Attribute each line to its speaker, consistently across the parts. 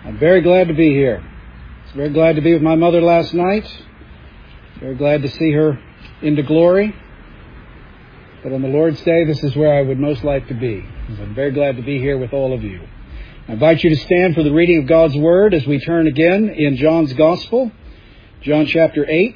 Speaker 1: I'm very glad to be here. I was very glad to be with my mother last night. Very glad to see her into glory. But on the Lord's Day, this is where I would most like to be. I'm very glad to be here with all of you. I invite you to stand for the reading of God's Word as we turn again in John's Gospel, John chapter 8.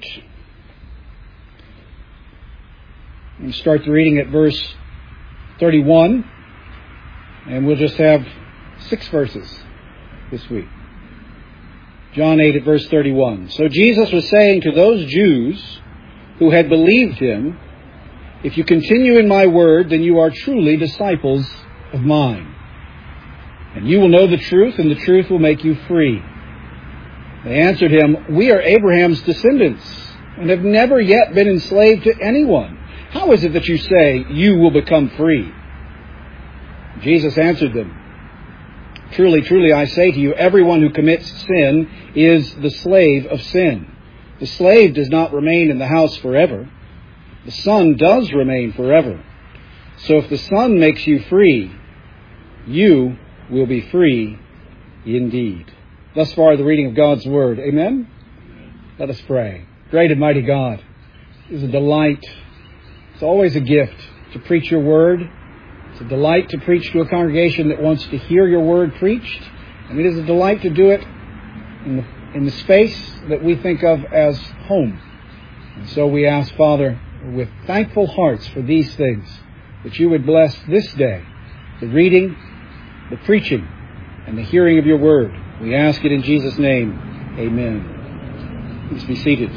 Speaker 1: And start the reading at verse 31. And we'll just have 6 verses this week. John 8 at verse 31. So Jesus was saying to those Jews who had believed him, "If you continue in my word, then you are truly disciples of mine. And you will know the truth, and the truth will make you free." They answered him, "We are Abraham's descendants, and have never yet been enslaved to anyone. How is it that you say you will become free?" Jesus answered them, "Truly, truly, I say to you, everyone who commits sin is the slave of sin. The slave does not remain in the house forever. The Son does remain forever. So if the Son makes you free, you will be free indeed." Thus far, the reading of God's Word. Amen? Let us pray. Great and mighty God, it is a delight. It's always a gift to preach your Word. It's a delight to preach to a congregation that wants to hear your Word preached. And it is a delight to do it in the space that we think of as home. And so we ask, Father, with thankful hearts for these things, that you would bless this day, the reading, the preaching, and the hearing of your Word. We ask it in Jesus' name. Amen. Please be seated.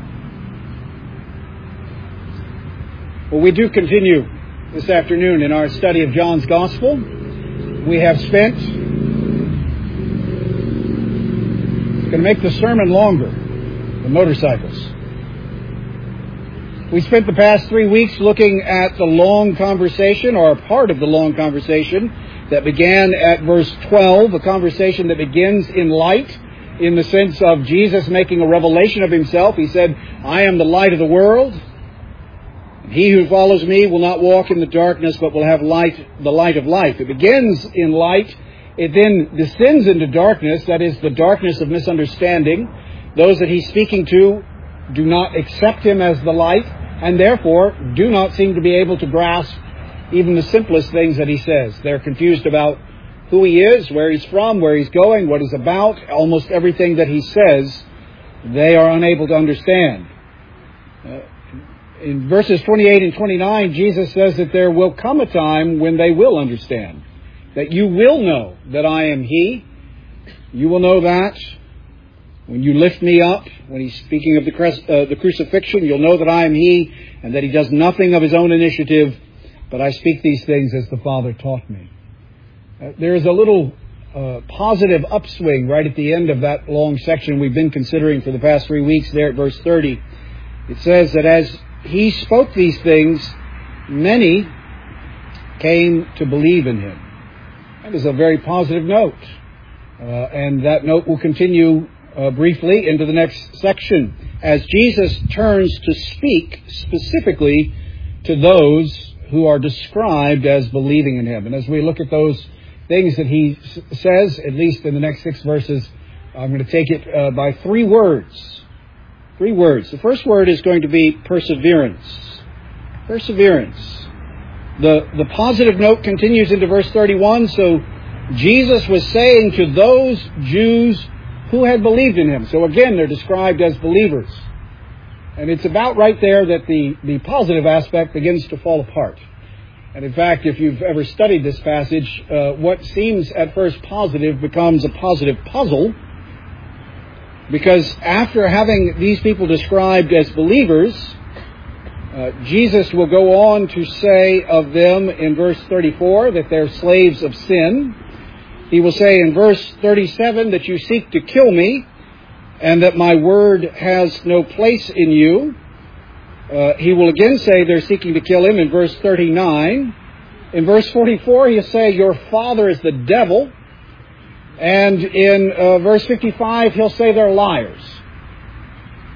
Speaker 1: Well, we do continue this afternoon in our study of John's Gospel. We have spent, it's going to make the sermon longer, the motorcycles. We spent the past 3 weeks looking at the long conversation, or a part of the long conversation, that began at verse 12, a conversation that begins in light, in the sense of Jesus making a revelation of himself. He said, "I am the light of the world. He who follows me will not walk in the darkness, but will have the light of life." It begins in light. It then descends into darkness, that is, the darkness of misunderstanding. Those that he's speaking to do not accept him as the light, and therefore do not seem to be able to grasp even the simplest things that he says. They're confused about who he is, where he's from, where he's going, what he's about. Almost everything that he says, they are unable to understand. In verses 28 and 29, Jesus says that there will come a time when they will understand. That you will know that I am He. You will know that when you lift me up. When he's speaking of the crucifixion, you'll know that I am He, and that He does nothing of His own initiative, but I speak these things as the Father taught me. There is a little positive upswing right at the end of that long section we've been considering for the past 3 weeks there at verse 30. It says that as He spoke these things, many came to believe in Him. That is a very positive note. And that note will continue briefly into the next section as Jesus turns to speak specifically to those who are described as believing in Him. And as we look at those things that He says, at least in the next 6 verses, I'm going to take it by 3 words. 3 words. The first word is going to be perseverance. Perseverance. The positive note continues into verse 31. So Jesus was saying to those Jews who had believed in Him. So again, they're described as believers. And it's about right there that the positive aspect begins to fall apart. And in fact, if you've ever studied this passage, what seems at first positive becomes a positive puzzle. Because after having these people described as believers, Jesus will go on to say of them in verse 34 that they're slaves of sin. He will say in verse 37 that you seek to kill me and that my word has no place in you. He will again say they're seeking to kill him in verse 39. In verse 44, he'll say your father is the devil. And in verse 55, he'll say they're liars.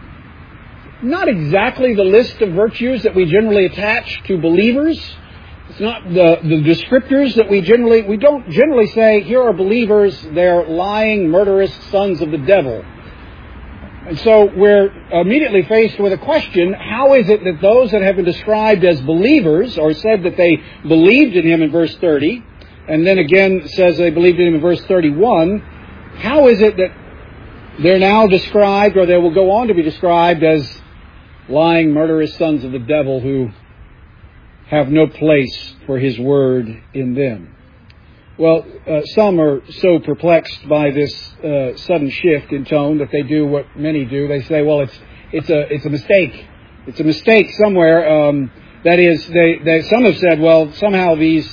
Speaker 1: Not exactly the list of virtues that we generally attach to believers. It's not the descriptors that we don't generally say, here are believers, they're lying, murderous sons of the devil. And so we're immediately faced with a question, how is it that those that have been described as believers, or said that they believed in Him in verse 30, and then again says they believed in Him in verse 31, how is it that they're now described, or they will go on to be described as lying, murderous sons of the devil who have no place for His Word in them? Well, some are so perplexed by this sudden shift in tone that they do what many do. They say, well, it's a mistake. It's a mistake somewhere. That is, some have said, well, somehow these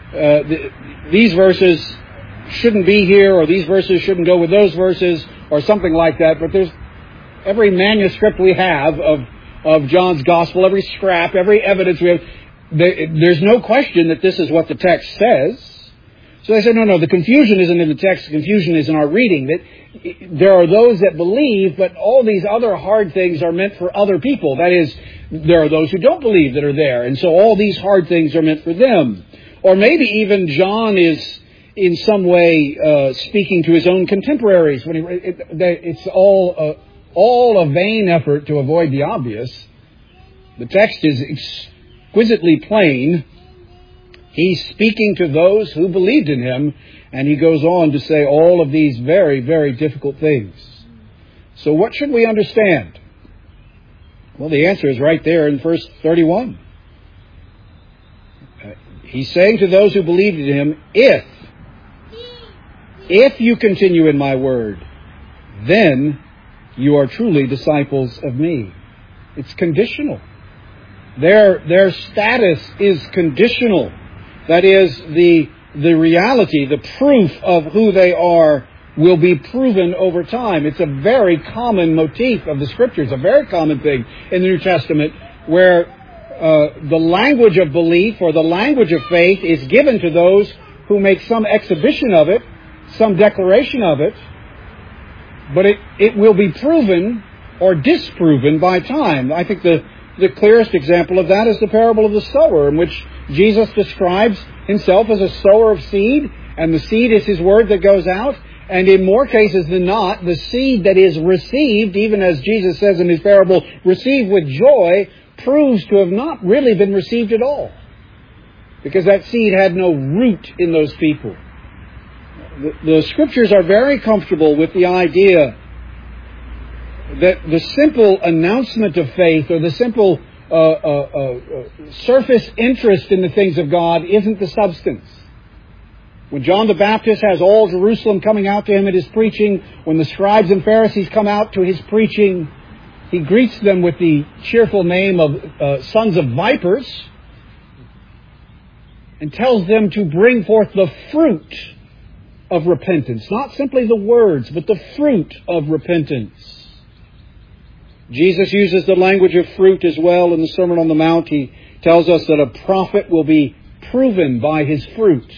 Speaker 1: verses shouldn't be here, or these verses shouldn't go with those verses, or something like that. But there's every manuscript we have of John's Gospel, every scrap, every evidence we have, there's no question that this is what the text says. So they say, no, the confusion isn't in the text, the confusion is in our reading. That there are those that believe, but all these other hard things are meant for other people. That is, there are those who don't believe that are there, and so all these hard things are meant for them. Or maybe even John is in some way speaking to his own contemporaries. It's all a vain effort to avoid the obvious. The text is exquisitely plain. He's speaking to those who believed in Him, and he goes on to say all of these very, very difficult things. So what should we understand? Well, the answer is right there in verse 31. He's saying to those who believed in Him, if you continue in my word, then you are truly disciples of me. It's conditional. Their status is conditional. That is, the reality, the proof of who they are will be proven over time. It's a very common motif of the Scriptures, a very common thing in the New Testament, where the language of belief or the language of faith is given to those who make some exhibition of it, some declaration of it, but it will be proven or disproven by time. I think the clearest example of that is the parable of the sower, in which Jesus describes Himself as a sower of seed, and the seed is His word that goes out. And in more cases than not, the seed that is received, even as Jesus says in His parable, received with joy, proves to have not really been received at all, because that seed had no root in those people. The Scriptures are very comfortable with the idea that the simple announcement of faith, or the simple surface interest in the things of God, isn't the substance. When John the Baptist has all Jerusalem coming out to him at his preaching, when the scribes and Pharisees come out to his preaching, he greets them with the cheerful name of sons of vipers, and tells them to bring forth the fruit of repentance. Not simply the words, but the fruit of repentance. Jesus uses the language of fruit as well in the Sermon on the Mount. He tells us that a prophet will be proven by his fruit.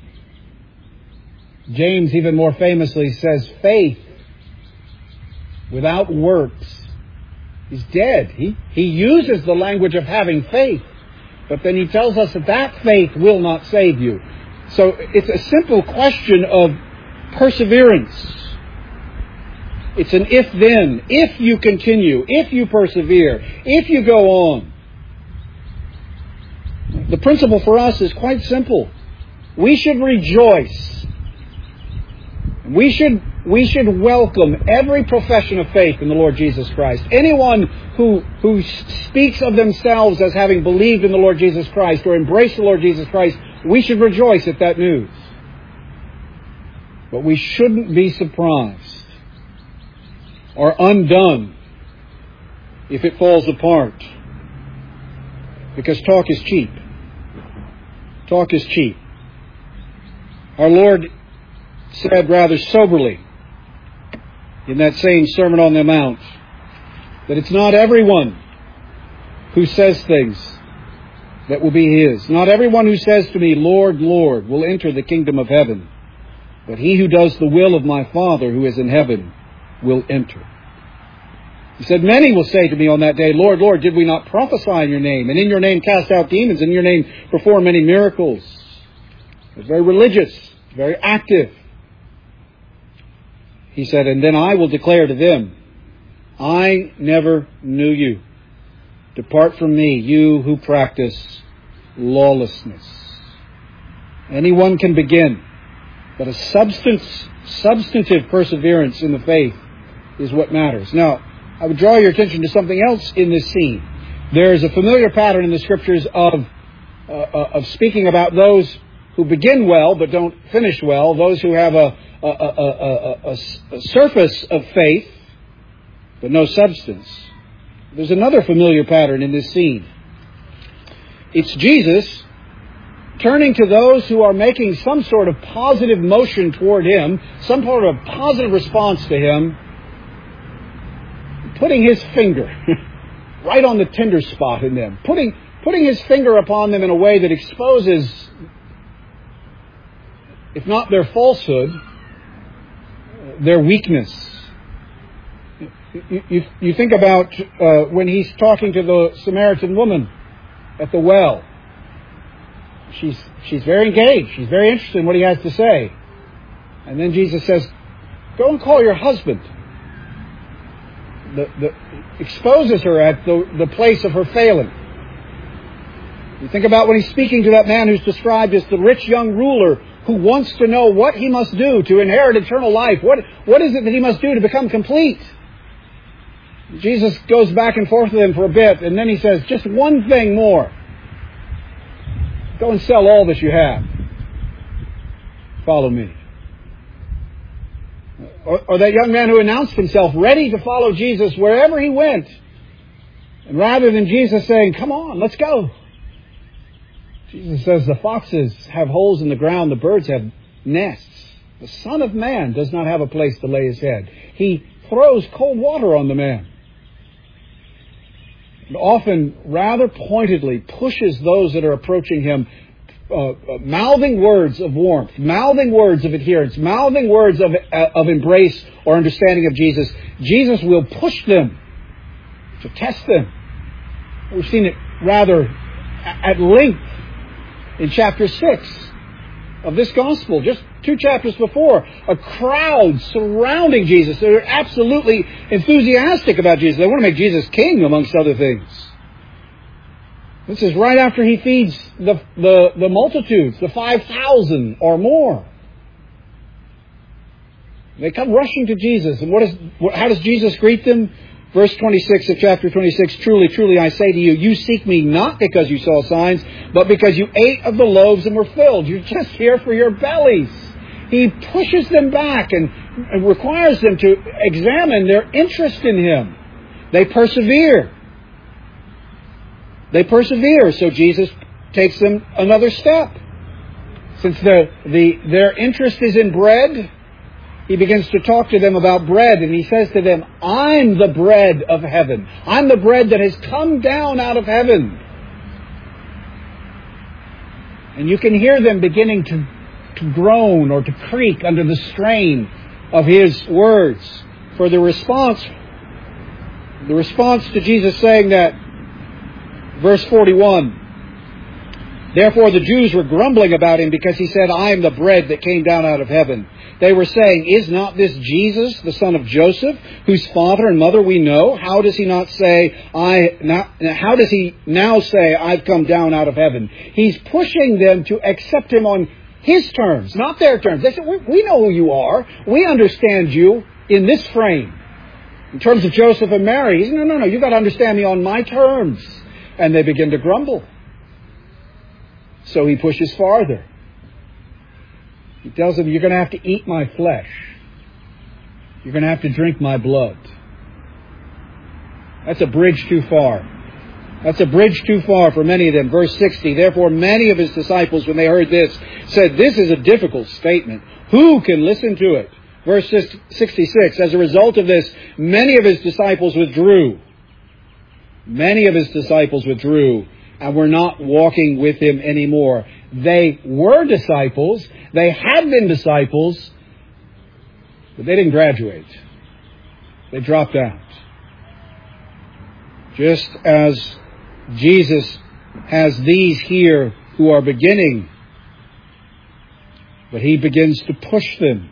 Speaker 1: James even more famously says faith without works is dead. He uses the language of having faith, but then he tells us that faith will not save you. So it's a simple question of perseverance. It's an if-then. If you continue, if you persevere, if you go on. The principle for us is quite simple. We should rejoice. We should welcome every profession of faith in the Lord Jesus Christ. Anyone who speaks of themselves as having believed in the Lord Jesus Christ or embraced the Lord Jesus Christ, we should rejoice at that news. But we shouldn't be surprised or undone if it falls apart. Because talk is cheap. Talk is cheap. Our Lord said rather soberly in that same Sermon on the Mount that it's not everyone who says things that will be His. Not everyone who says to me, Lord, Lord, will enter the kingdom of heaven, but he who does the will of my Father who is in heaven will enter. He said, many will say to me on that day, Lord, Lord, did we not prophesy in your name, and in your name cast out demons, and in your name perform many miracles? It's very religious, very active. He said, and then I will declare to them, I never knew you. Depart from me, you who practice lawlessness. Anyone can begin, but a substantive perseverance in the faith is what matters. Now, I would draw your attention to something else in this scene. There is a familiar pattern in the Scriptures of speaking about those who begin well but don't finish well, those who have a surface of faith but no substance. There's another familiar pattern in this scene. It's Jesus turning to those who are making some sort of positive motion toward Him, some sort of positive response to Him, putting His finger right on the tender spot in them, putting His finger upon them in a way that exposes, if not their falsehood, their weakness. You think about when He's talking to the Samaritan woman at the well. She's very engaged. She's very interested in what He has to say. And then Jesus says, go and call your husband. Exposes her at the place of her failing. You think about when He's speaking to that man who's described as the rich young ruler who wants to know what he must do to inherit eternal life. What is it that he must do to become complete? Jesus goes back and forth with him for a bit, and then He says, just one thing more. Go and sell all that you have. Follow me. Or that young man who announced himself ready to follow Jesus wherever he went. And rather than Jesus saying, come on, let's go, Jesus says, the foxes have holes in the ground, the birds have nests. The Son of Man does not have a place to lay His head. He throws cold water on the man. And often, rather pointedly, pushes those that are approaching Him, mouthing words of warmth, mouthing words of adherence, mouthing words of embrace or understanding of Jesus. Jesus will push them to test them. We've seen it rather at length in chapter 6 of this gospel, just 2 chapters before. A crowd surrounding Jesus. They're absolutely enthusiastic about Jesus. They want to make Jesus king, amongst other things. This is right after He feeds the multitudes, the 5,000 or more. They come rushing to Jesus. And how does Jesus greet them? Verse 26 of chapter 26, truly, truly, I say to you, you seek me not because you saw signs, but because you ate of the loaves and were filled. You're just here for your bellies. He pushes them back and requires them to examine their interest in Him. They persevere. They persevere, so Jesus takes them another step. Since their interest is in bread, He begins to talk to them about bread, and He says to them, I'm the bread of heaven. I'm the bread that has come down out of heaven. And you can hear them beginning to groan or to creak under the strain of His words. For the response to Jesus saying that, verse 41, therefore the Jews were grumbling about Him because He said, I am the bread that came down out of heaven. They were saying, is not this Jesus, the son of Joseph, whose father and mother we know? How does He now say, I've come down out of heaven? He's pushing them to accept Him on His terms, not their terms. They said, we know who you are. We understand you in this frame. In terms of Joseph and Mary, He said, no, you've got to understand me on my terms. And they begin to grumble. So He pushes farther. He tells them, you're going to have to eat my flesh. You're going to have to drink my blood. That's a bridge too far. That's a bridge too far for many of them. Verse 60, therefore many of His disciples, when they heard this, said, this is a difficult statement. Who can listen to it? Verse 66, as a result of this, many of His disciples withdrew. Many of His disciples withdrew and were not walking with Him anymore. They were disciples. They had been disciples, but they didn't graduate. They dropped out. Just as Jesus has these here who are beginning, but He begins to push them.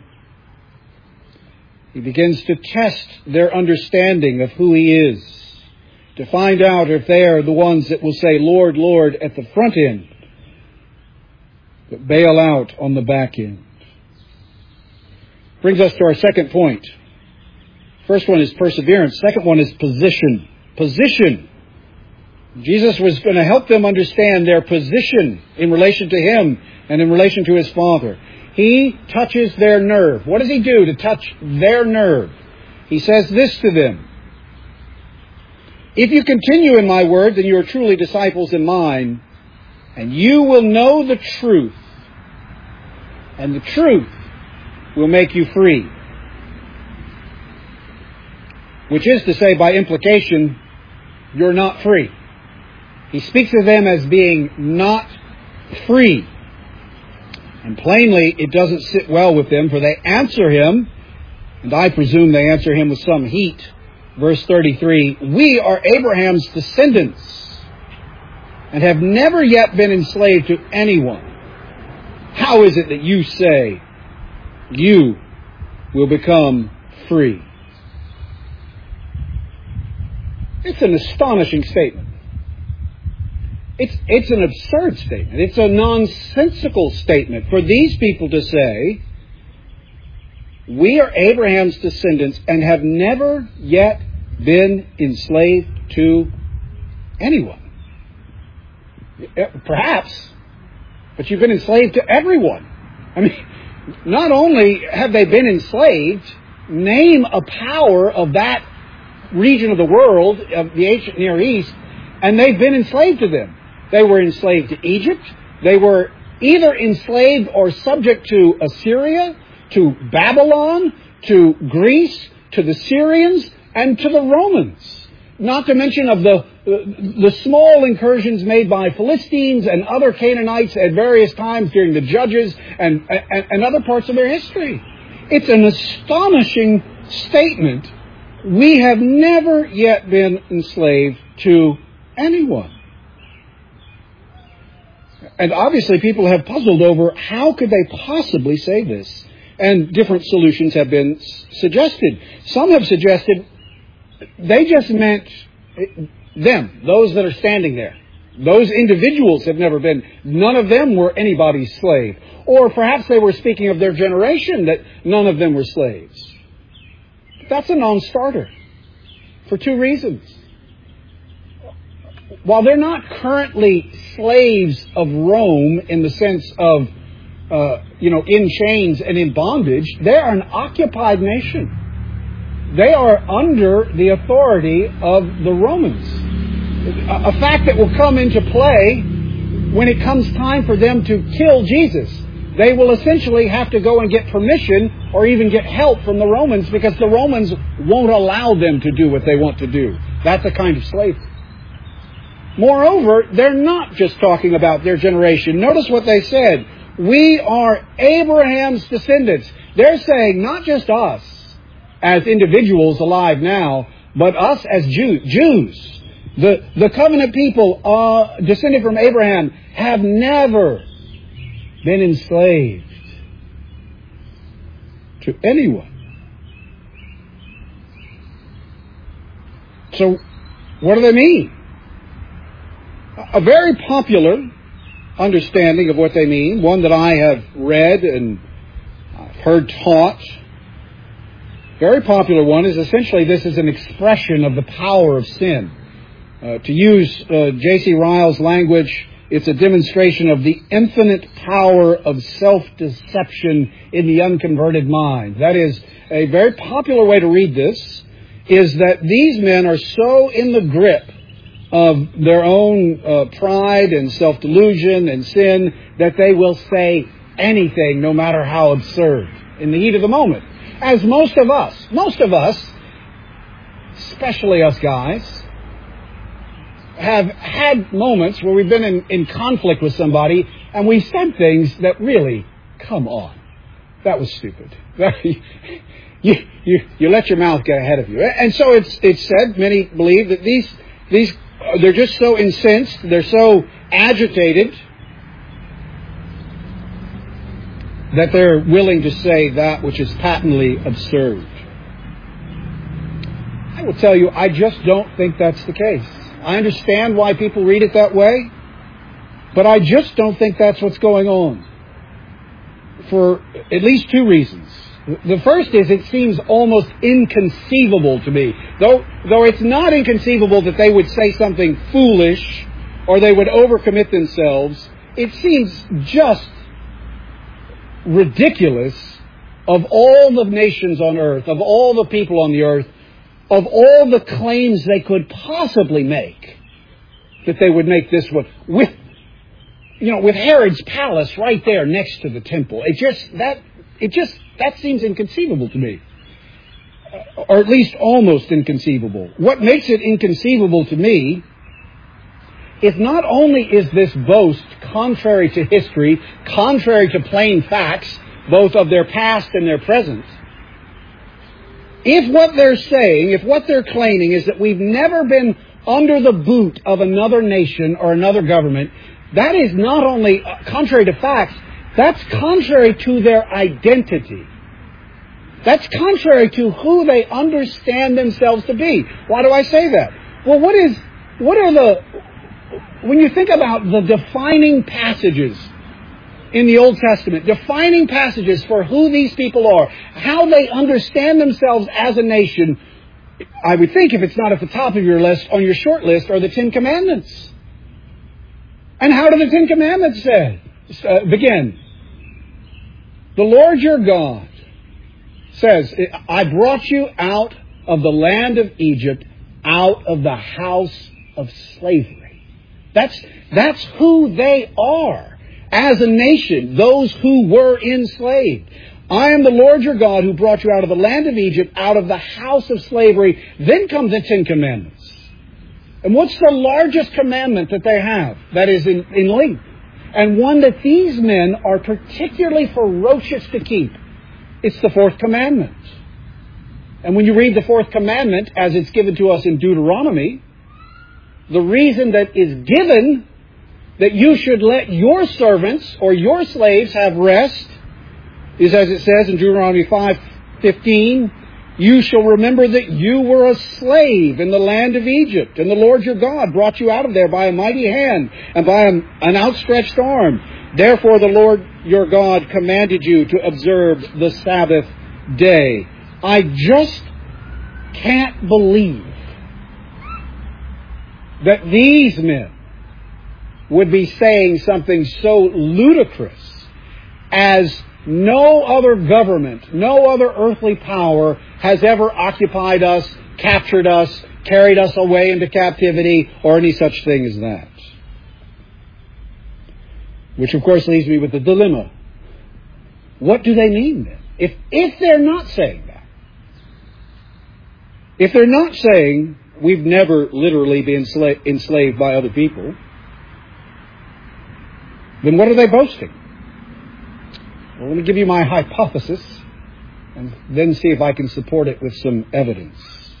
Speaker 1: He begins to test their understanding of who He is, to find out if they are the ones that will say, Lord, Lord, at the front end, but bail out on the back end. Brings us to our second point. First one is perseverance. Second one is position. Position. Jesus was going to help them understand their position in relation to Him and in relation to His Father. He touches their nerve. What does He do to touch their nerve? He says this to them. If you continue in my word, then you are truly disciples in mine, and you will know the truth, and the truth will make you free. Which is to say, by implication, you're not free. He speaks of them as being not free. And plainly, it doesn't sit well with them, for they answer Him, and I presume they answer Him with some heat. Verse 33, we are Abraham's descendants, and have never yet been enslaved to anyone. How is it that you say you will become free? It's an astonishing statement. It's an absurd statement. It's a nonsensical statement for these people to say, we are Abraham's descendants and have never yet been enslaved to anyone. Perhaps, but you've been enslaved to everyone. I mean, not only have they been enslaved, name a power of that region of the world, of the ancient Near East, and they've been enslaved to them. They were enslaved to Egypt. They were either enslaved or subject to Assyria, to Babylon, to Greece, to the Syrians, and to the Romans. Not to mention of the small incursions made by Philistines and other Canaanites at various times during the Judges and other parts of their history. It's an astonishing statement. We have never yet been enslaved to anyone. And obviously people have puzzled over how could they possibly say this? And different solutions have been suggested. Some have suggested they just meant them, those that are standing there. Those individuals have never been, none of them were anybody's slave. Or perhaps they were speaking of their generation, that none of them were slaves. But that's a non-starter for two reasons. While they're not currently slaves of Rome in the sense of, in chains and in bondage, they are an occupied nation. They are under the authority of the Romans. A fact that will come into play when it comes time for them to kill Jesus. They will essentially have to go and get permission or even get help from the Romans because the Romans won't allow them to do what they want to do. That's a kind of slavery. Moreover, they're not just talking about their generation. Notice what they said. We are Abraham's descendants. They're saying not just us as individuals alive now, but us as Jews. The covenant people descended from Abraham have never been enslaved to anyone. So, what do they mean? A very popular understanding of what they mean, one that I have read and heard taught, very popular one, is essentially this is an expression of the power of sin. To use J.C. Ryle's language, it's a demonstration of the infinite power of self-deception in the unconverted mind. That is, a very popular way to read this is that these men are so in the grip of their own pride and self-delusion and sin that they will say anything, no matter how absurd, in the heat of the moment. As most of us, especially us guys, have had moments where we've been in conflict with somebody and we said things that really, come on, that was stupid. You let your mouth get ahead of you. And so it's said, many believe, that They're just so incensed, they're so agitated that they're willing to say that which is patently absurd. I will tell you, I just don't think that's the case. I understand why people read it that way, but I just don't think that's what's going on. For at least two reasons. The first is it seems almost inconceivable to me. Though it's not inconceivable that they would say something foolish or they would overcommit themselves, it seems just ridiculous of all the nations on earth, of all the people on the earth, of all the claims they could possibly make, that they would make this one with Herod's palace right there next to the temple. That seems inconceivable to me. Or at least almost inconceivable. What makes it inconceivable to me is not only is this boast contrary to history, contrary to plain facts, both of their past and their present. If what they're saying, if what they're claiming is that we've never been under the boot of another nation or another government, that is not only contrary to facts, that's contrary to their identity. That's contrary to who they understand themselves to be. Why do I say that? Well, when you think about the defining passages in the Old Testament, defining passages for who these people are, how they understand themselves as a nation, I would think if it's not at the top of your list, on your short list, are the Ten Commandments. And how do the Ten Commandments begin? The Lord your God says, I brought you out of the land of Egypt, out of the house of slavery. That's who they are as a nation, those who were enslaved. I am the Lord your God who brought you out of the land of Egypt, out of the house of slavery. Then come the Ten Commandments. And what's the largest commandment that they have that is in length? And one that these men are particularly ferocious to keep. It's the fourth commandment. And when you read the fourth commandment, as it's given to us in Deuteronomy, the reason that is given that you should let your servants or your slaves have rest is, as it says in Deuteronomy 5:15, you shall remember that you were a slave in the land of Egypt, and the Lord your God brought you out of there by a mighty hand and by an outstretched arm. Therefore the Lord your God commanded you to observe the Sabbath day. I just can't believe that these men would be saying something so ludicrous as no other government, no other earthly power has ever occupied us, captured us, carried us away into captivity, or any such thing as that. Which, of course, leaves me with the dilemma. What do they mean then? If they're not saying that, if they're not saying we've never literally been enslaved by other people, then what are they boasting? Well, let me give you my hypothesis and then see if I can support it with some evidence.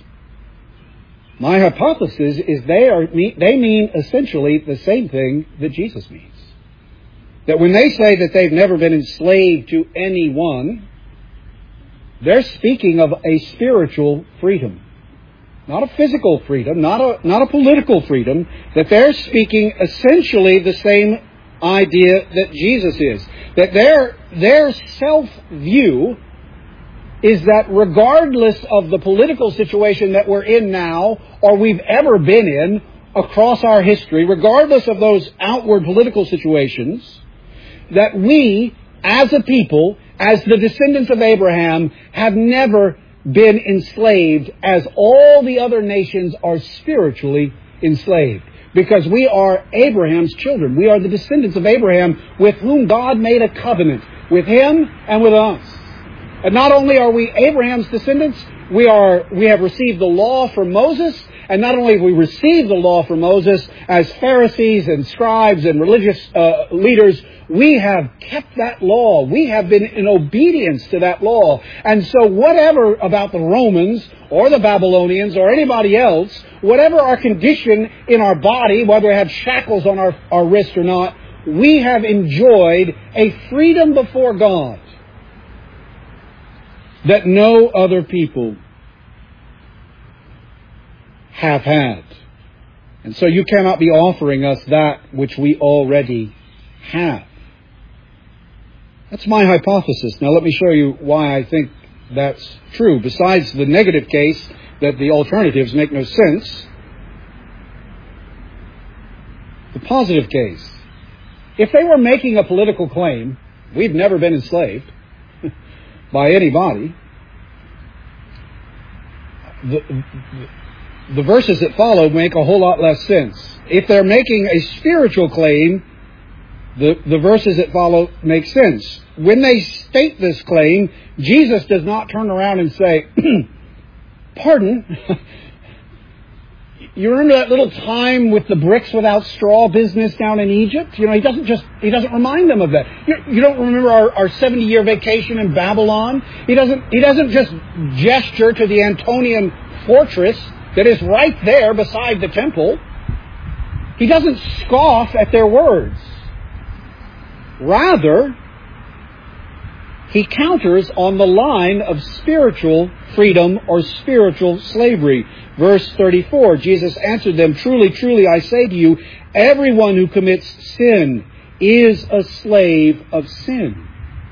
Speaker 1: My hypothesis is they mean essentially the same thing that Jesus means. That when they say that they've never been enslaved to anyone, they're speaking of a spiritual freedom. Not a physical freedom, not a political freedom, that they're speaking essentially the same idea that Jesus is. That their self-view is that regardless of the political situation that we're in now, or we've ever been in across our history, regardless of those outward political situations, that we, as a people, as the descendants of Abraham, have never been enslaved as all the other nations are spiritually enslaved. Because we are Abraham's children. We are the descendants of Abraham with whom God made a covenant, with him and with us. And not only are we Abraham's descendants, We have received the law from Moses, and not only have we received the law from Moses as Pharisees and scribes and religious leaders, we have kept that law. We have been in obedience to that law. And so whatever about the Romans or the Babylonians or anybody else, whatever our condition in our body, whether we have shackles on our wrist or not, we have enjoyed a freedom before God that no other people have had. And so you cannot be offering us that which we already have. That's my hypothesis. Now let me show you why I think that's true. Besides the negative case that the alternatives make no sense, the positive case. If they were making a political claim, we've never been enslaved by anybody, the verses that follow make a whole lot less sense. If they're making a spiritual claim, the verses that follow make sense. When they state this claim, Jesus does not turn around and say, pardon, you remember that little time with the bricks without straw business down in Egypt? You know, he doesn't remind them of that. You don't remember our 70-year vacation in Babylon? He doesn't just gesture to the Antonian fortress that is right there beside the temple. He doesn't scoff at their words. Rather, he counters on the line of spiritual freedom or spiritual slavery. Verse 34, Jesus answered them, "Truly, truly, I say to you, everyone who commits sin is a slave of sin."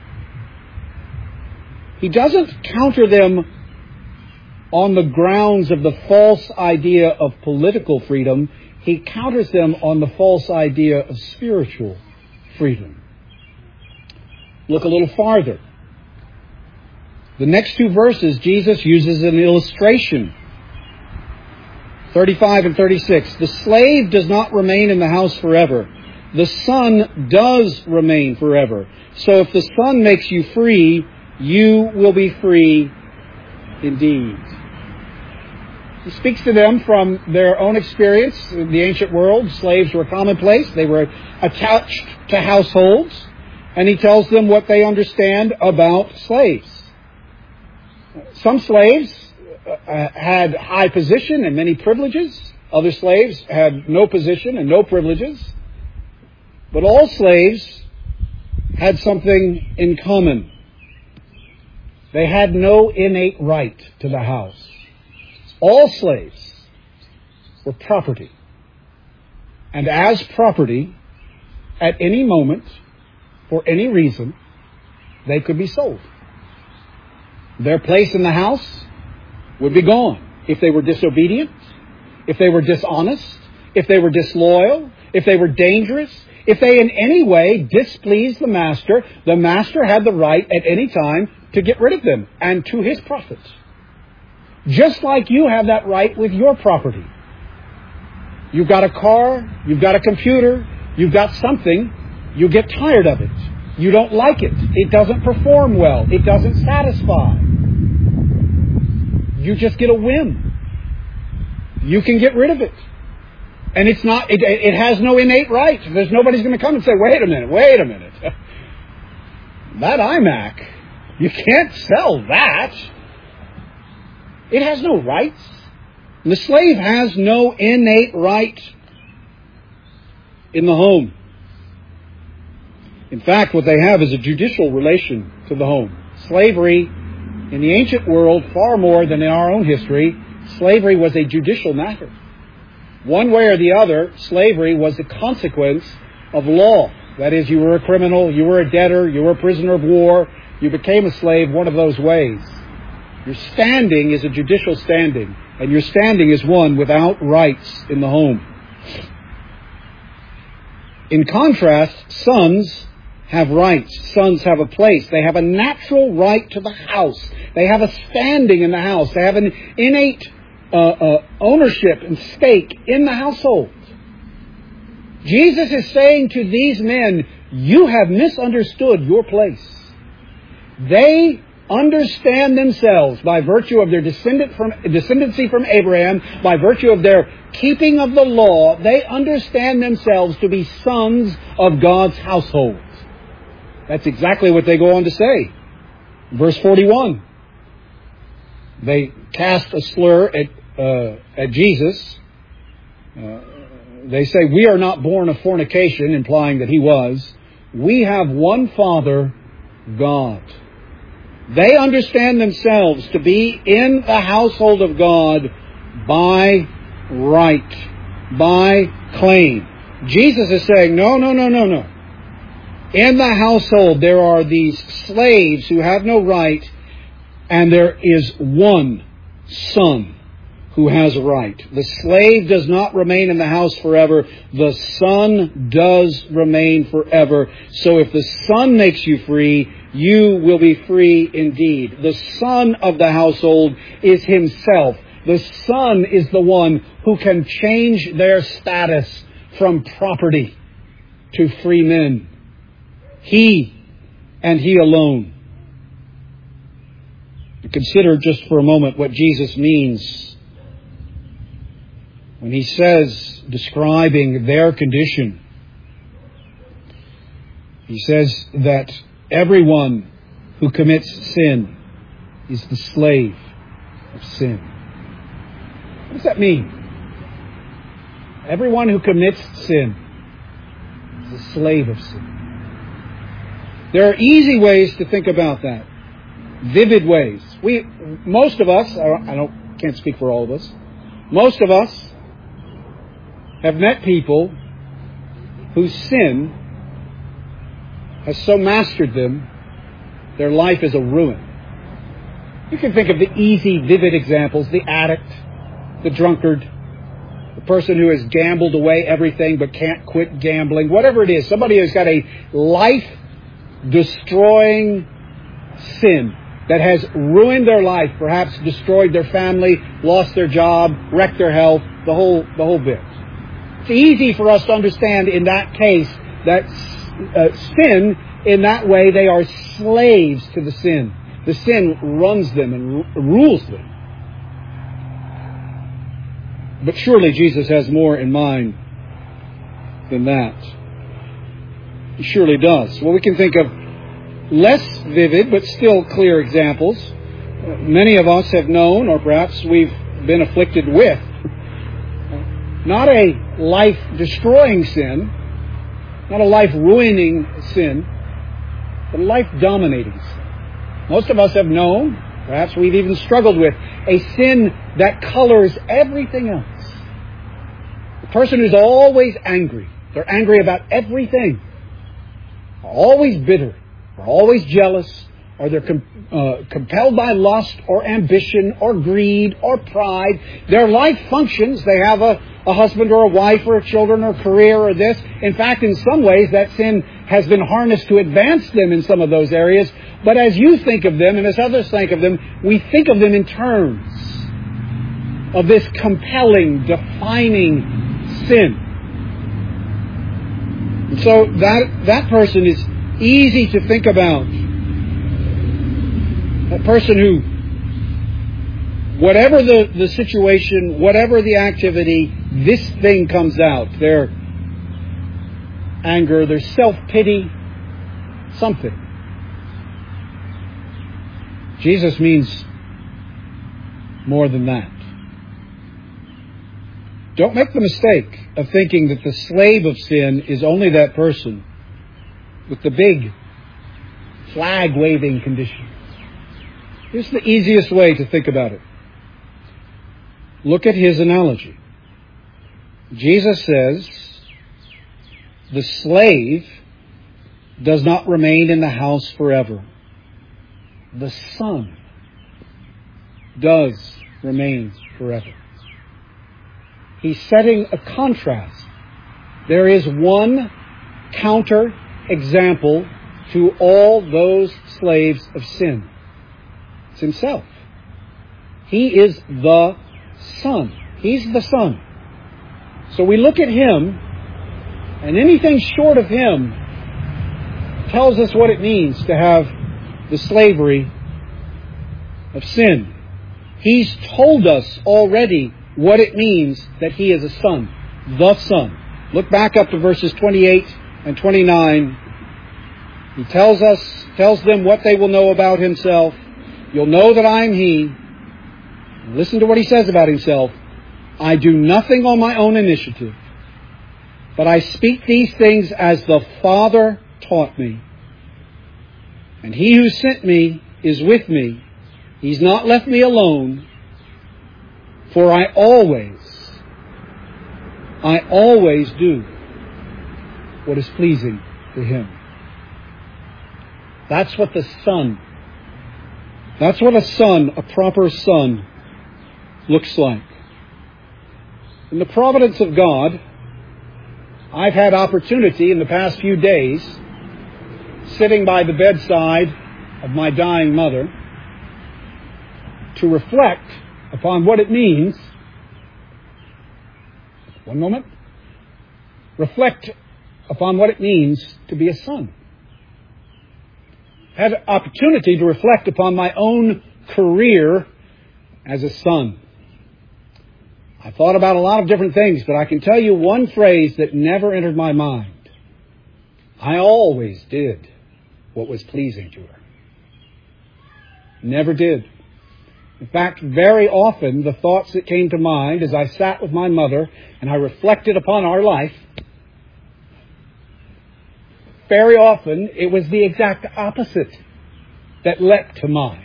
Speaker 1: He doesn't counter them on the grounds of the false idea of political freedom. He counters them on the false idea of spiritual freedom. Look a little farther. The next two verses, Jesus uses an illustration. 35 and 36. The slave does not remain in the house forever. The Son does remain forever. So if the Son makes you free, you will be free indeed. He speaks to them from their own experience. In the ancient world, slaves were commonplace. They were attached to households. And he tells them what they understand about slaves. Some slaves had high position and many privileges. Other slaves had no position and no privileges. But all slaves had something in common. They had no innate right to the house. All slaves were property. And as property, at any moment, for any reason, they could be sold. Their place in the house would be gone if they were disobedient, if they were dishonest, if they were disloyal, if they were dangerous, if they in any way displeased the master had the right at any time to get rid of them and to his profit. Just like you have that right with your property. You've got a car, you've got a computer, you've got something, you get tired of it. You don't like it. It doesn't perform well. It doesn't satisfy. You just get a whim. You can get rid of it. And it has no innate right. There's nobody's going to come and say, wait a minute. That iMac, you can't sell that. It has no rights. The slave has no innate right in the home. In fact, what they have is a judicial relation to the home. Slavery, in the ancient world, far more than in our own history, slavery was a judicial matter. One way or the other, slavery was the consequence of law. That is, you were a criminal, you were a debtor, you were a prisoner of war, you became a slave one of those ways. Your standing is a judicial standing, and your standing is one without rights in the home. In contrast, sons have rights. Sons have a place. They have a natural right to the house. They have a standing in the house. They have an innate ownership and stake in the household. Jesus is saying to these men, you have misunderstood your place. They understand themselves by virtue of their descendancy from Abraham, by virtue of their keeping of the law, they understand themselves to be sons of God's household. That's exactly what they go on to say. Verse 41. They cast a slur at Jesus. They say, we are not born of fornication, implying that he was. We have one Father, God. They understand themselves to be in the household of God by right, by claim. Jesus is saying, no. In the household there are these slaves who have no right, and there is one son who has a right. The slave does not remain in the house forever. The Son does remain forever. So if the Son makes you free, you will be free indeed. The son of the household is himself. The Son is the one who can change their status from property to free men. He and He alone. Consider just for a moment what Jesus means when He says, describing their condition. He says that everyone who commits sin is the slave of sin. What does that mean? Everyone who commits sin is a slave of sin. There are easy ways to think about that. Vivid ways. Most of us, can't speak for all of us, most of us have met people whose sin has so mastered them, their life is a ruin. You can think of the easy, vivid examples: the addict, the drunkard, the person who has gambled away everything but can't quit gambling, whatever it is. Somebody who's got a life-destroying sin that has ruined their life, perhaps destroyed their family, lost their job, wrecked their health, the whole bit. It's easy for us to understand in that case that sin, in that way, they are slaves to the sin. The sin runs them and rules them. But surely Jesus has more in mind than that. He surely does. Well, we can think of less vivid but still clear examples. Many of us have known, or perhaps we've been afflicted with, not a life-destroying sin, not a life-ruining sin, but a life-dominating sin. Most of us have known, perhaps we've even struggled with, a sin that colors everything else. The person who's always angry. They're angry about everything. Always bitter. They're always jealous. Or they're compelled by lust or ambition or greed or pride. Their life functions. They have a husband or a wife or children or career or this. In fact, in some ways, that sin has been harnessed to advance them in some of those areas. But as you think of them and as others think of them, we think of them in terms of this compelling, defining sin. And so that person is easy to think about. That person who, whatever the situation, whatever the activity, this thing comes out. Their anger, their self-pity, something. Jesus means more than that. Don't make the mistake of thinking that the slave of sin is only that person with the big flag-waving condition. Here's the easiest way to think about it. Look at his analogy. Jesus says, the slave does not remain in the house forever. The Son does remain forever. He's setting a contrast. There is one counter example to all those slaves of sin. It's himself. He is the Son. He's the Son. So we look at him, and anything short of him tells us what it means to have the slavery of sin. He's told us already what it means that He is a Son, the Son. Look back up to verses 28 and 29. He tells them what they will know about Himself. You'll know that I am He. Listen to what He says about Himself. I do nothing on my own initiative, but I speak these things as the Father taught me. And He who sent me is with me. He's not left me alone, for I always do what is pleasing to Him. That's what a son, a proper son, looks like. In the providence of God, I've had opportunity in the past few days, sitting by the bedside of my dying mother, to reflect upon what it means. One moment. Reflect upon what it means to be a son. Had an opportunity to reflect upon my own career as a son. I thought about a lot of different things, but I can tell you one phrase that never entered my mind. I always did what was pleasing to her. Never did. In fact, very often the thoughts that came to mind as I sat with my mother and I reflected upon our life, very often it was the exact opposite that leapt to mind.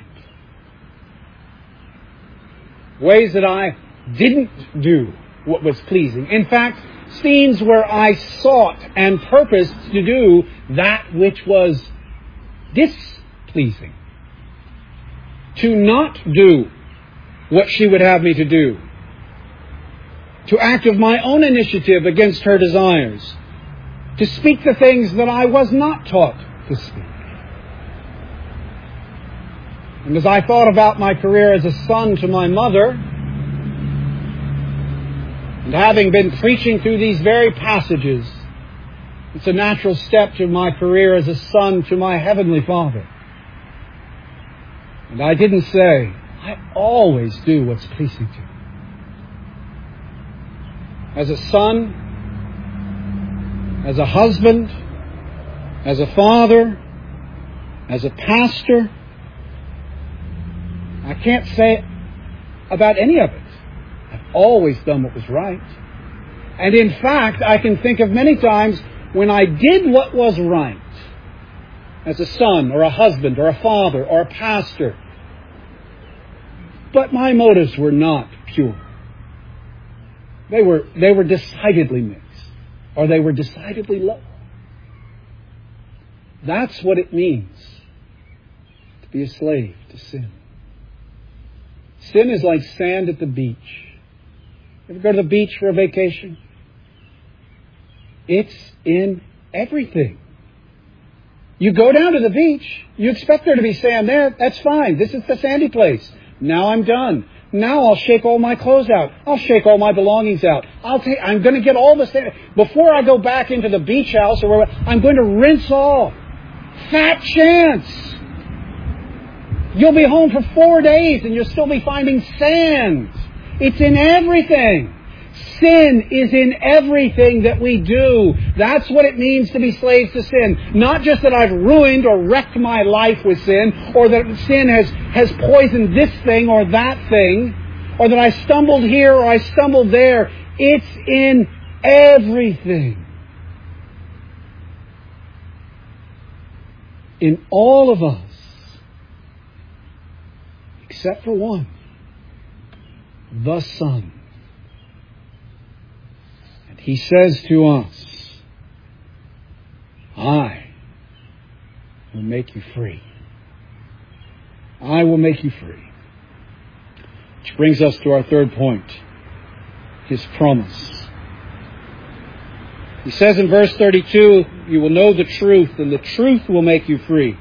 Speaker 1: Ways that I didn't do what was pleasing. In fact, scenes where I sought and purposed to do that which was displeasing. To not do what she would have me to do. To act of my own initiative against her desires. To speak the things that I was not taught to speak. And as I thought about my career as a son to my mother, and having been preaching through these very passages, it's a natural step to my career as a son to my Heavenly Father. And I didn't say, I always do what's pleasing to Him. As a son, as a husband, as a father, as a pastor, I can't say about any of it. I've always done what was right. And in fact, I can think of many times when I did what was right, as a son or a husband or a father or a pastor, but my motives were not pure. They were decidedly mixed, or they were decidedly low. That's what it means to be a slave to sin. Sin is like sand at the beach. You ever go to the beach for a vacation? It's in everything. You go down to the beach, you expect there to be sand there. That's fine. This is the sandy place. Now I'm done. Now I'll shake all my clothes out. I'll shake all my belongings out. I'm going to get all the sand. Before I go back into the beach house or wherever, I'm going to rinse off. Fat chance. You'll be home for 4 days and you'll still be finding sand. It's in everything. Sin is in everything that we do. That's what it means to be slaves to sin. Not just that I've ruined or wrecked my life with sin, or that sin has poisoned this thing or that thing, or that I stumbled here or I stumbled there. It's in everything. In all of us. Except for one. The Son. And He says to us, I will make you free. I will make you free. Which brings us to our third point. His promise. He says in verse 32, you will know the truth, and the truth will make you free.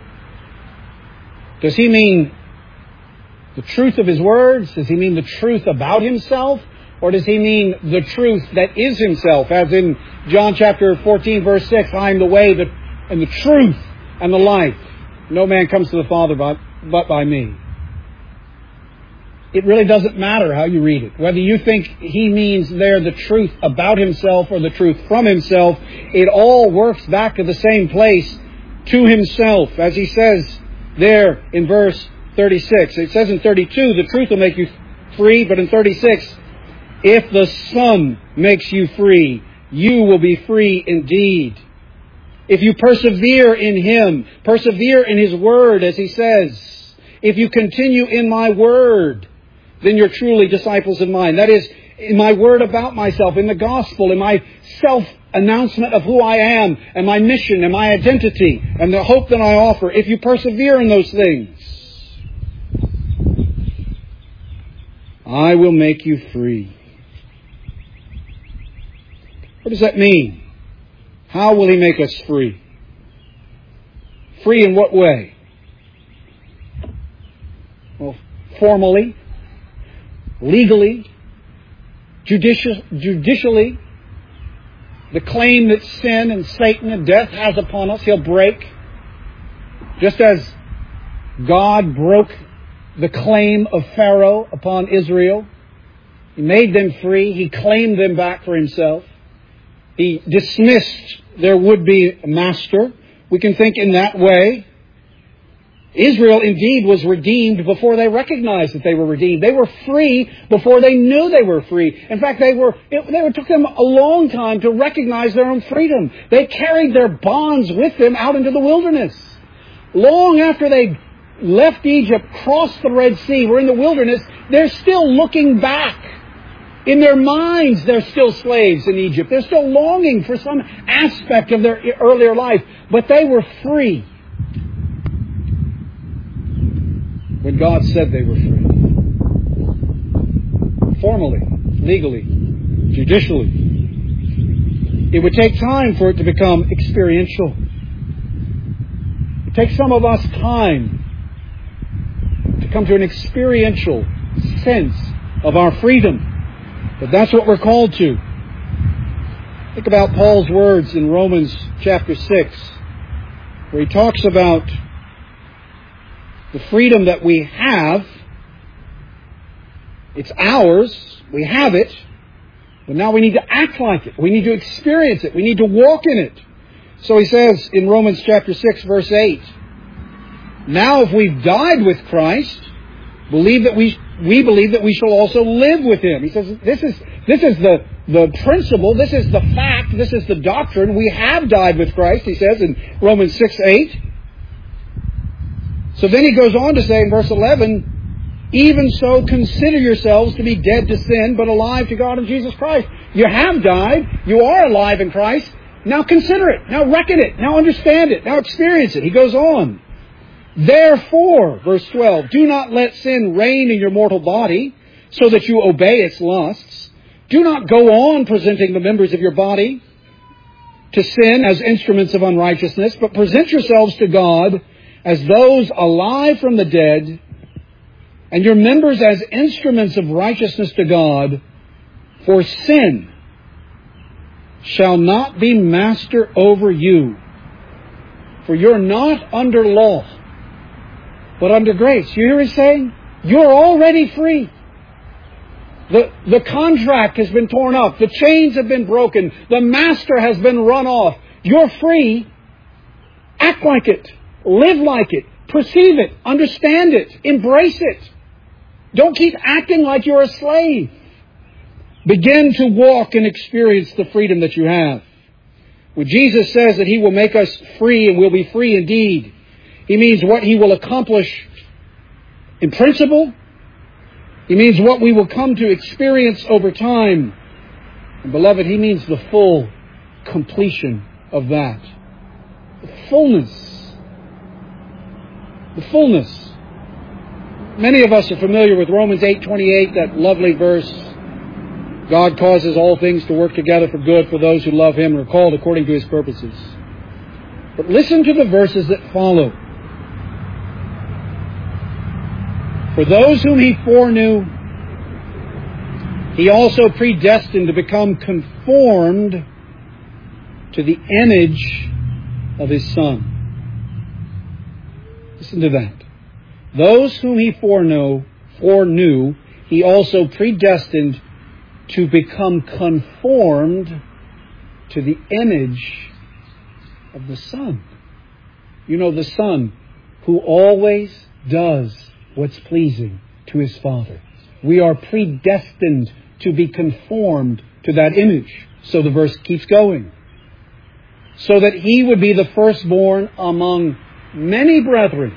Speaker 1: Does He mean the truth of His words? Does He mean the truth about Himself? Or does He mean the truth that is Himself? As in John chapter 14, verse 6, I am the way and the truth and the life. No man comes to the Father but by me. it really doesn't matter how you read it. Whether you think he means there the truth about himself or the truth from himself, it all works back to the same place, to himself. As he says there in verse 36. It says in 32, the truth will make you free, but in 36, if the Son makes you free, you will be free indeed. If you persevere in Him, persevere in His Word, as He says, if you continue in my Word, then you're truly disciples of mine. That is, in my Word about myself, in the Gospel, in my self-announcement of who I am, and my mission, and my identity, and the hope that I offer. If you persevere in those things, I will make you free. What does that mean? How will He make us free? Free in what way? Well, formally, legally, judicially, the claim that sin and Satan and death has upon us, He'll break. Just as God broke the claim of Pharaoh upon Israel. He made them free. He claimed them back for Himself. He dismissed their would-be master. We can think in that way. Israel indeed was redeemed before they recognized that they were redeemed. They were free before they knew they were free. In fact, it took them a long time to recognize their own freedom. They carried their bonds with them out into the wilderness. Long after they left Egypt, crossed the Red Sea, were in the wilderness, they're still looking back. In their minds, they're still slaves in Egypt. They're still longing for some aspect of their earlier life. But they were free when God said they were free. Formally, legally, judicially. It would take time for it to become experiential. It takes some of us time to come to an experiential sense of our freedom. But that's what we're called to. Think about Paul's words in Romans chapter 6, where he talks about the freedom that we have. It's ours. We have it. But now we need to act like it. We need to experience it. We need to walk in it. So he says in Romans chapter 6, verse 8, now if we've died with Christ, we believe that we shall also live with Him. He says this is the principle, this is the fact, this is the doctrine. We have died with Christ, he says in Romans 6:8. So then he goes on to say in verse 11, even so consider yourselves to be dead to sin, but alive to God in Jesus Christ. You have died, you are alive in Christ. Now consider it, now reckon it, now understand it, now experience it. He goes on. Therefore, verse 12, do not let sin reign in your mortal body, so that you obey its lusts. Do not go on presenting the members of your body to sin as instruments of unrighteousness, but present yourselves to God as those alive from the dead, and your members as instruments of righteousness to God. For sin shall not be master over you, for you're not under law, but under grace. You hear He's saying? You're already free. The contract has been torn up. The chains have been broken. The master has been run off. You're free. Act like it. Live like it. Perceive it. Understand it. Embrace it. Don't keep acting like you're a slave. Begin to walk and experience the freedom that you have. When Jesus says that He will make us free and we'll be free indeed, He means what He will accomplish in principle. He means what we will come to experience over time. And beloved, He means the full completion of that. The fullness. The fullness. Many of us are familiar with Romans 8:28, that lovely verse. God causes all things to work together for good for those who love Him and are called according to His purposes. But listen to the verses that follow. For those whom He foreknew, He also predestined to become conformed to the image of His Son. Listen to that. Those whom He foreknew, He also predestined to become conformed to the image of the Son. You know, the Son who always does what's pleasing to His Father. We are predestined to be conformed to that image. So the verse keeps going. So that He would be the firstborn among many brethren.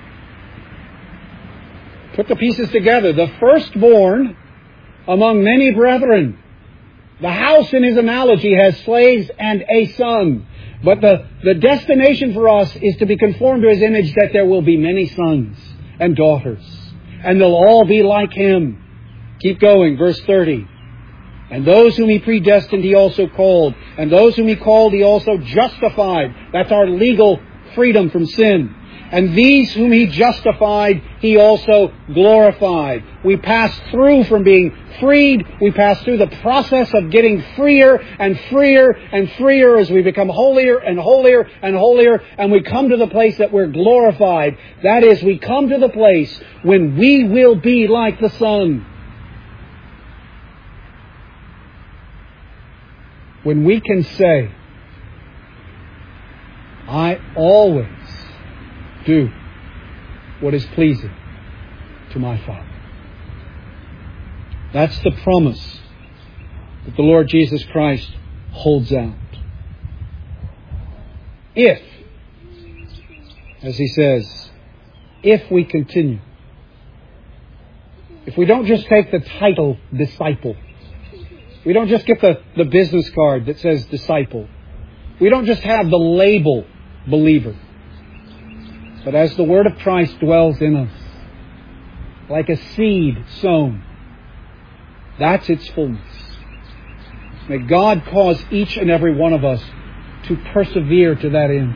Speaker 1: Put the pieces together. The firstborn among many brethren. The house in His analogy has slaves and a son. But the destination for us is to be conformed to His image, that there will be many sons and daughters. And they'll all be like Him. Keep going, verse 30. And those whom He predestined, He also called. And those whom He called, He also justified. That's our legal freedom from sin. And these whom He justified, He also glorified. We pass through from being freed. We pass through the process of getting freer and freer and freer as we become holier and holier and holier. And we come to the place that we're glorified. That is, we come to the place when we will be like the Son. When we can say, I always do what is pleasing to my Father. That's the promise that the Lord Jesus Christ holds out. If, as He says, if we continue, if we don't just take the title disciple, we don't just get the business card that says disciple, we don't just have the label believer, but as the Word of Christ dwells in us, like a seed sown, that's its fullness. May God cause each and every one of us to persevere to that end.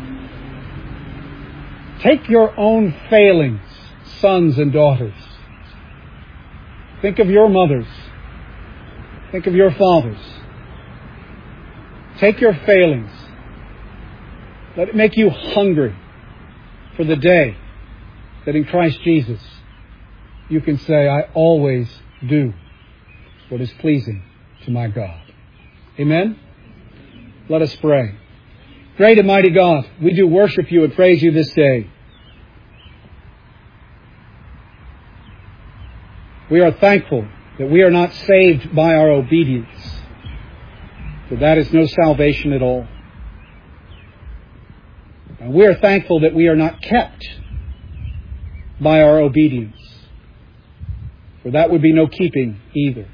Speaker 1: Take your own failings, sons and daughters. Think of your mothers. Think of your fathers. Take your failings. Let it make you hungry for the day that in Christ Jesus you can say, I always do what is pleasing to my God. Amen? Let us pray. Great and mighty God, we do worship You and praise You this day. We are thankful that we are not saved by our obedience, for that is no salvation at all. And we are thankful that we are not kept by our obedience, for that would be no keeping either.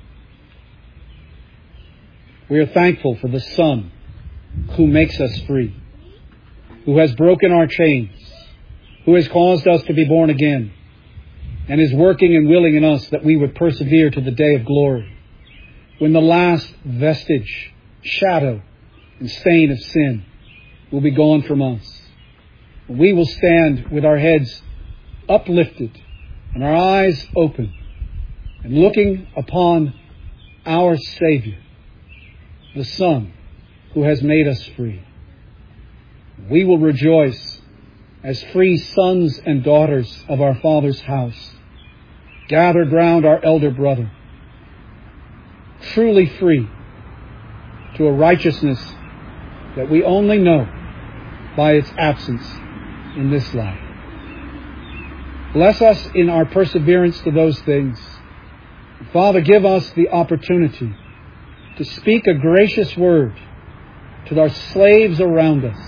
Speaker 1: We are thankful for the Son who makes us free, who has broken our chains, who has caused us to be born again, and is working and willing in us that we would persevere to the day of glory, when the last vestige, shadow, and stain of sin will be gone from us. We will stand with our heads uplifted and our eyes open and looking upon our Savior, the Son who has made us free. We will rejoice as free sons and daughters of our Father's house, gathered round our elder brother, truly free to a righteousness that we only know by its absence in this life. Bless us in our perseverance to those things. Father, give us the opportunity to speak a gracious word to our slaves around us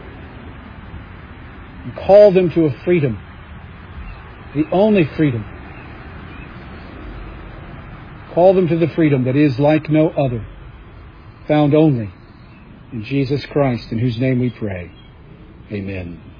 Speaker 1: and call them to a freedom, the only freedom. Call them to the freedom that is like no other, found only in Jesus Christ, in whose name we pray. Amen.